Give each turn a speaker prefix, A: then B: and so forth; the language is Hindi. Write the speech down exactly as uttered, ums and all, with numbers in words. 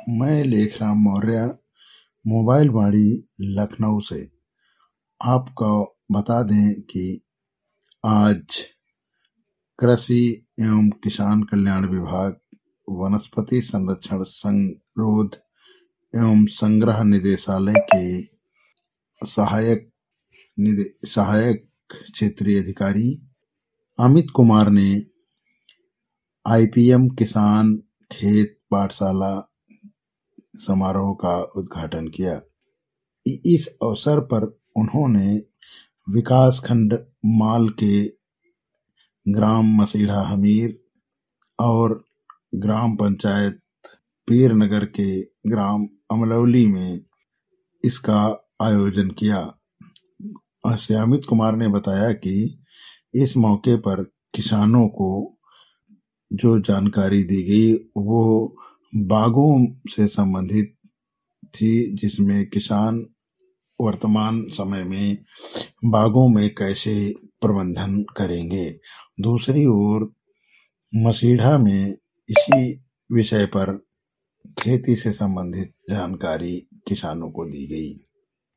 A: मैं लेखराम मौर्य मोबाइल वाड़ी लखनऊ से आपको बता दें कि आज कृषि एवं किसान कल्याण विभाग वनस्पति संरक्षण संरोध एवं संग्रह निदेशालय के सहायक निदे, सहायक क्षेत्रीय अधिकारी अमित कुमार ने आईपीएम किसान खेत पाठशाला समारोह का उद्घाटन किया। इस अवसर पर उन्होंने विकासखंड माल के ग्राम मसीढ़ा हमीर और ग्राम पंचायत पीरनगर के ग्राम अमलौली में इसका आयोजन किया। श्री अमित कुमार ने बताया कि इस मौके पर किसानों को जो जानकारी दी गई वो बागों से संबंधित थी, जिसमें किसान वर्तमान समय में बागों में कैसे प्रबंधन करेंगे। दूसरी ओर मसीढ़ा में इसी विषय पर खेती से संबंधित जानकारी किसानों को दी गई।